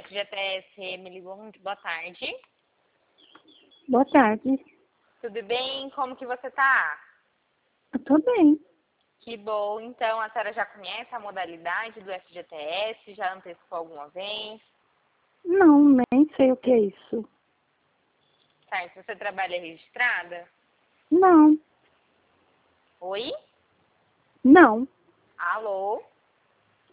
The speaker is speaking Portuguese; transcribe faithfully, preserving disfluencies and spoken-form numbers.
F G T S, Emily, boa tarde. Boa tarde. Tudo bem? Como que você tá? Eu tô bem. Que bom. Então, a senhora já conhece a modalidade do F G T S? Já antecipou alguma vez? Não, nem sei o que é isso. Certo. Você trabalha registrada? Não, Oi? não. Alô?